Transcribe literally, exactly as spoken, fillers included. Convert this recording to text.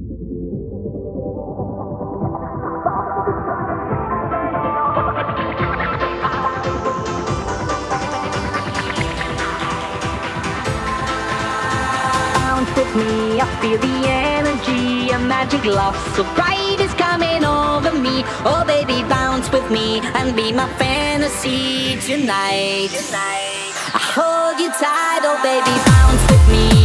Bounce with me, I feel the energy, a magic love so bright is coming over me. Oh baby, bounce with me and be my fantasy tonight. Tonight. I hold you tight, oh baby, bounce with me.